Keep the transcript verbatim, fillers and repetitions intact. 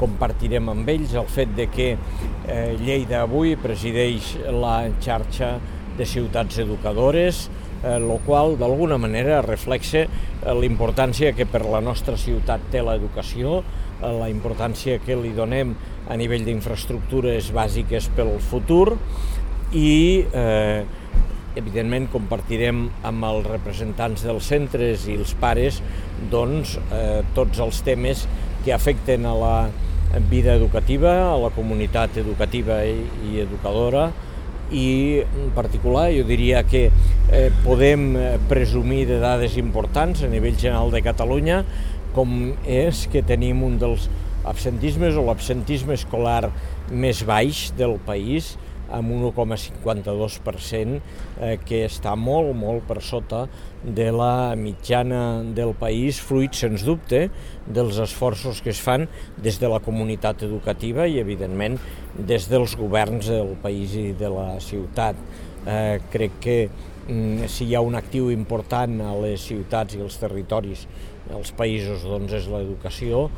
compartirem amb ells el fet de que eh, Lleida avui presideix la xarxa de ciutats educadores, el eh, qual d'alguna manera reflexa eh, la importància que per la nostra ciutat té l'educació, eh, la importància que li donem a nivell d'infraestructures bàsiques pel futur i eh, evidentment compartirem amb els representants dels centres i els pares doncs, eh, tots els temes que afecten a la vida educativa, a la comunitat educativa i, i educadora, i en particular jo diria que eh, podem presumir de dades importants a nivell general de Catalunya, com és que tenim un dels absentismes o l'absentisme escolar més baix del país, amb un un coma cinquanta-dos per cent, eh, que està molt, molt per sota de la mitjana del país, fruit, sens dubte, dels esforços que es fan des de la comunitat educativa i, evidentment, des dels governs del país i de la ciutat. Eh, crec que mm, si hi ha un actiu important a les ciutats i als territoris, als països, doncs és l'educació,